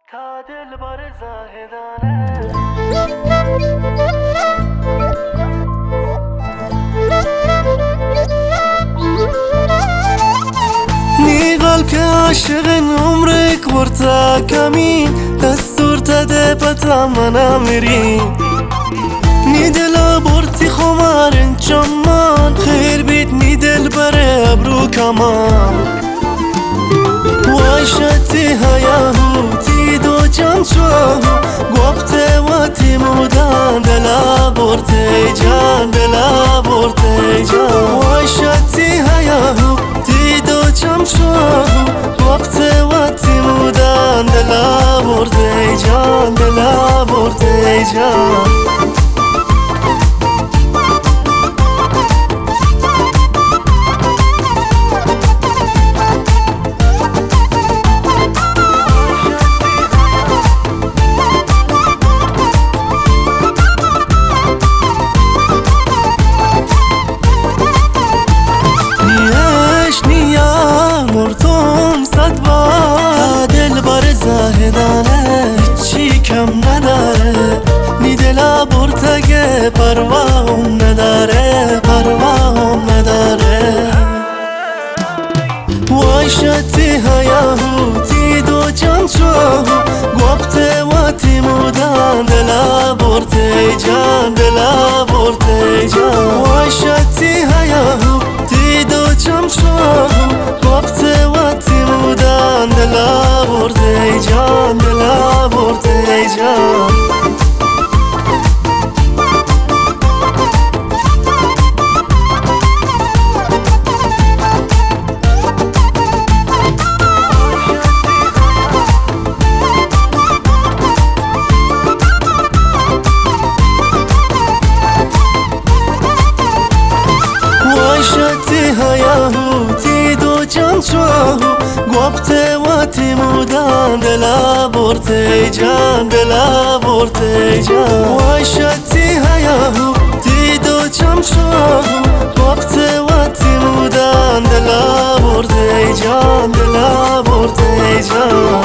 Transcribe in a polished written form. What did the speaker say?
تا دل بار زاهدانه نی قلب که عاشق عمرک ورتا کمین دستور تده پتا منا میری نی دلا برتی خمارن چمان خیر بیت نی دل بره ابرو کمان واشتی هیاهو تی دو جان چاهو گفته و تی مودان دلا برته جان دلا برته جان واشتی هیاهو تی دو جان چاهو گفته و تی مودان دلا برته جان دلا برته جان زاهدانه چی کم نداره نی دلا برتگه پرواهم نداره پرواهم نداره وای شتی هیاهو تی دو جان چاهو گفته و تی مودان دلا برته جان دلا برته جان وای شتی هیاهو تی دو جان چاهو گفته و تی مودان دلا برته جان دلا برته جان هیاهو تی دو جان چاهو گفته و تی مودان دلا برته جان دلا برته جان وای شتی هیاهو تی دو جان چاهو گفته و تی مودان دلا برته جان دلا برته جان